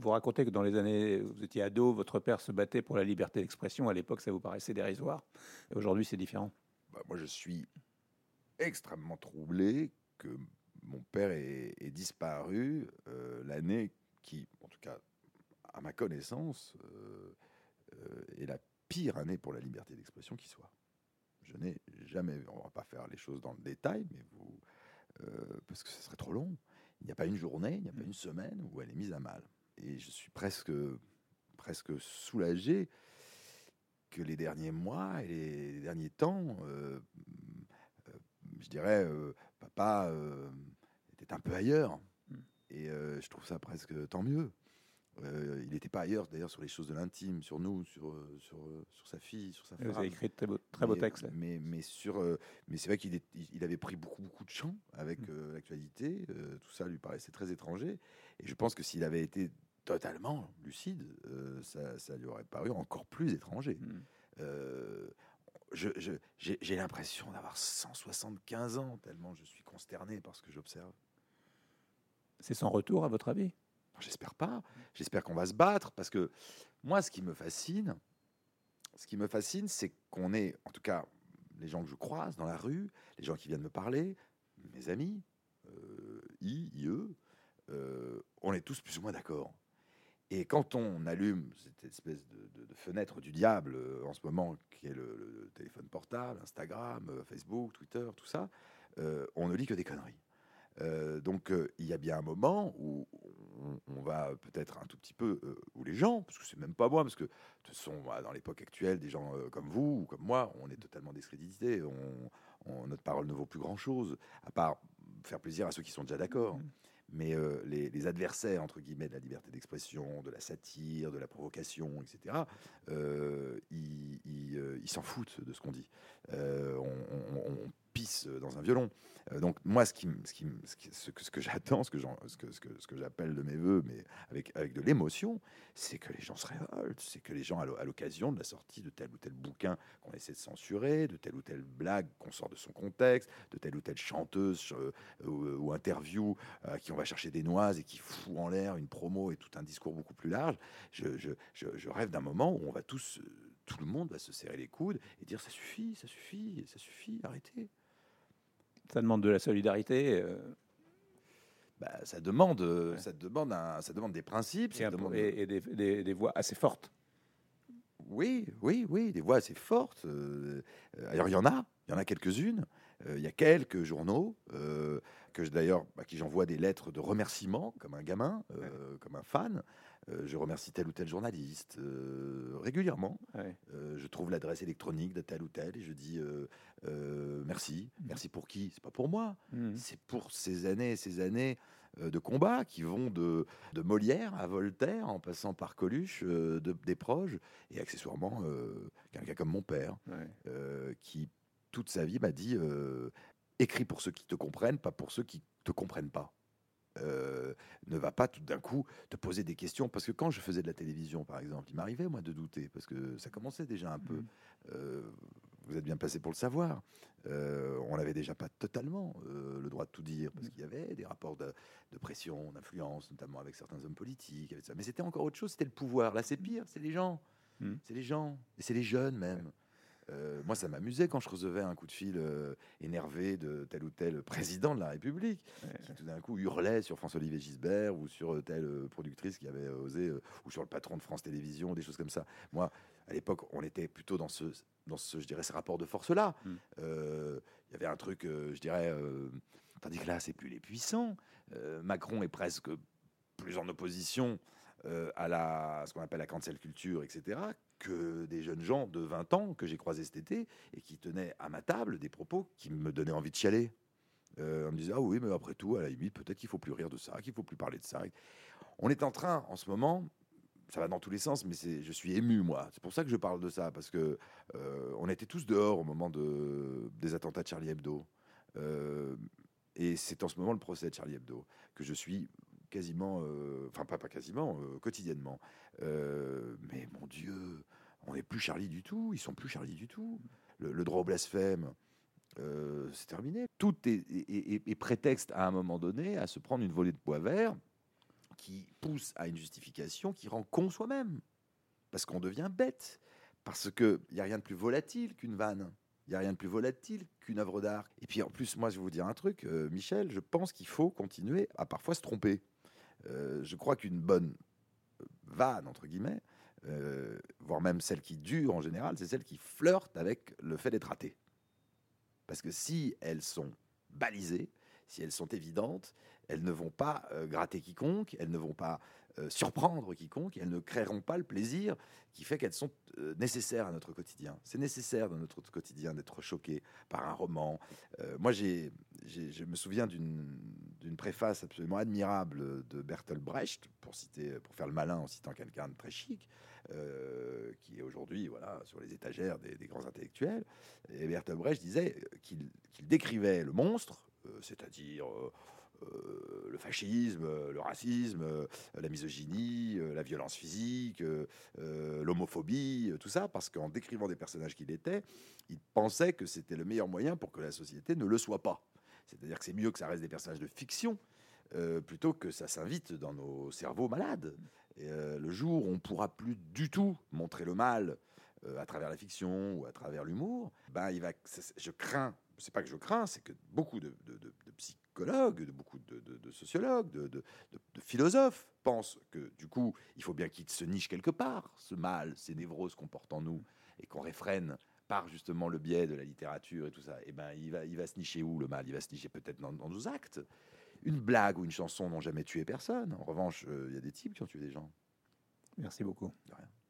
Vous racontez que dans les années où vous étiez ado, votre père se battait pour la liberté d'expression. À l'époque, ça vous paraissait dérisoire. Et aujourd'hui, c'est différent. Moi, je suis extrêmement troublé que mon père ait disparu l'année qui, en tout cas, à ma connaissance, est la pire année pour la liberté d'expression qui soit. Je n'ai jamais, on ne va pas faire les choses dans le détail, mais parce que ce serait trop long. Il n'y a pas une journée, il n'y a pas une semaine où elle est mise à mal. Et je suis presque soulagé que les derniers mois et les derniers temps, je dirais, papa était un peu ailleurs. Et je trouve ça presque tant mieux. Il n'était pas ailleurs, d'ailleurs, sur les choses de l'intime, sur nous, sur sa fille, sur sa femme. Vous avez écrit de très beaux textes. Mais c'est vrai il avait pris beaucoup de champ avec l'actualité. Tout ça lui paraissait très étranger. Et je pense que s'il avait été totalement lucide, ça lui aurait paru encore plus étranger. J'ai l'impression d'avoir 175 ans, tellement je suis consterné par ce que j'observe. C'est son retour, à votre avis? J'espère pas. J'espère qu'on va se battre, parce que moi, ce qui me fascine, c'est qu'on est, en tout cas, les gens que je croise dans la rue, les gens qui viennent me parler, mes amis, eux, on est tous plus ou moins d'accord. Et quand on allume cette espèce de fenêtre du diable en ce moment, qui est le téléphone portable, Instagram, Facebook, Twitter, tout ça, on ne lit que des conneries. Donc il y a bien un moment où on va peut-être un tout petit peu, où les gens, parce que c'est même pas moi, parce que de toute façon, dans l'époque actuelle, des gens comme vous ou comme moi, on est totalement discrédités, notre parole ne vaut plus grand-chose, à part faire plaisir à ceux qui sont déjà d'accord. Mais les adversaires, entre guillemets, de la liberté d'expression, de la satire, de la provocation, etc., ils s'en foutent de ce qu'on dit. On pisse dans un violon. Donc moi, ce que j'attends, ce que j'appelle de mes voeux, mais avec de l'émotion, c'est que les gens se révoltent, c'est que les gens, à l'occasion de la sortie de tel ou tel bouquin qu'on essaie de censurer, de telle ou telle blague qu'on sort de son contexte, de telle ou telle chanteuse ou interview qui on va chercher des noises et qui fout en l'air une promo et tout un discours beaucoup plus large, je rêve d'un moment où on va tous, tout le monde va se serrer les coudes et dire ça suffit, arrêtez. Ça demande de la solidarité. Ça demande des principes. Et des voix assez fortes. Oui, des voix assez fortes. Alors il y en a quelques-unes. Il y a quelques journaux à qui j'envoie des lettres de remerciement, comme un gamin, comme un fan. Je remercie tel ou tel journaliste régulièrement. Ouais. Je trouve l'adresse électronique de tel ou tel et je dis merci. Merci pour qui? C'est pas pour moi. C'est pour ces années de combat qui vont de Molière à Voltaire, en passant par Coluche, des proches, et accessoirement quelqu'un comme mon père, qui toute sa vie m'a dit écris pour ceux qui te comprennent, pas pour ceux qui te comprennent pas. Ne va pas tout d'un coup te poser des questions, parce que quand je faisais de la télévision, par exemple, il m'arrivait moi de douter, parce que ça commençait déjà un peu. Vous êtes bien passé pour le savoir. On n'avait déjà pas totalement le droit de tout dire, parce qu'il y avait des rapports de pression, d'influence, notamment avec certains hommes politiques. Avec ça. Mais c'était encore autre chose, c'était le pouvoir. Là, c'est pire, c'est les gens. C'est les gens, et c'est les jeunes même. Moi, ça m'amusait quand je recevais un coup de fil énervé de tel ou tel président de la République, qui tout d'un coup hurlait sur François-Olivier Gisbert ou sur telle productrice qui avait osé, ou sur le patron de France Télévisions, des choses comme ça. Moi, à l'époque, on était plutôt dans ce je dirais, ces rapports de force-là. Il y avait un truc, je dirais, tandis que là, c'est plus les puissants. Macron est presque plus en opposition à ce qu'on appelle la cancel culture, etc., que des jeunes gens de 20 ans que j'ai croisés cet été et qui tenaient à ma table des propos qui me donnaient envie de chialer. On me disait, ah oui, mais après tout, à la limite, peut-être qu'il ne faut plus rire de ça, qu'il ne faut plus parler de ça. On est en train, en ce moment, ça va dans tous les sens, mais je suis ému, moi. C'est pour ça que je parle de ça, parce que on était tous dehors au moment des attentats de Charlie Hebdo. Et c'est en ce moment le procès de Charlie Hebdo que je suis quasiment, enfin pas quasiment, quotidiennement. Mais mon Dieu, on n'est plus Charlie du tout, ils sont plus Charlie du tout. Le droit au blasphème, c'est terminé. Tout est prétexte à un moment donné à se prendre une volée de pois verts qui pousse à une justification qui rend con soi-même. Parce qu'on devient bête. Parce qu'il n'y a rien de plus volatile qu'une vanne. Il n'y a rien de plus volatile qu'une œuvre d'art. Et puis en plus, moi, je vais vous dire un truc, Michel, je pense qu'il faut continuer à parfois se tromper. Je crois qu'une bonne vanne, entre guillemets, voire même celle qui dure en général, c'est celle qui flirte avec le fait d'être raté. Parce que si elles sont balisées, si elles sont évidentes, elles ne vont pas gratter quiconque, elles ne vont pas surprendre quiconque, elles ne créeront pas le plaisir qui fait qu'elles sont nécessaires à notre quotidien. C'est nécessaire dans notre quotidien d'être choqué par un roman. Moi, je me souviens d'une préface absolument admirable de Bertolt Brecht, pour faire le malin en citant quelqu'un de très chic, qui est aujourd'hui sur les étagères des grands intellectuels. Et Bertolt Brecht disait qu'il décrivait le monstre, c'est-à-dire le fascisme, le racisme, la misogynie, la violence physique, l'homophobie, tout ça, parce qu'en décrivant des personnages qu'il était, il pensait que c'était le meilleur moyen pour que la société ne le soit pas. C'est-à-dire que c'est mieux que ça reste des personnages de fiction, plutôt que ça s'invite dans nos cerveaux malades. Et, le jour où on ne pourra plus du tout montrer le mal à travers la fiction ou à travers l'humour, je crains, c'est pas que je crains, c'est que beaucoup de psychologues, beaucoup de sociologues, de philosophes pensent que du coup, il faut bien qu'il se niche quelque part, ce mal, ces névroses qu'on porte en nous, et qu'on réfrène par justement le biais de la littérature et tout ça. Et il va se nicher où, le mal? Il va se nicher peut-être dans nos actes. Une blague ou une chanson n'ont jamais tué personne. En revanche, il y a des types qui ont tué des gens. Merci beaucoup. De rien.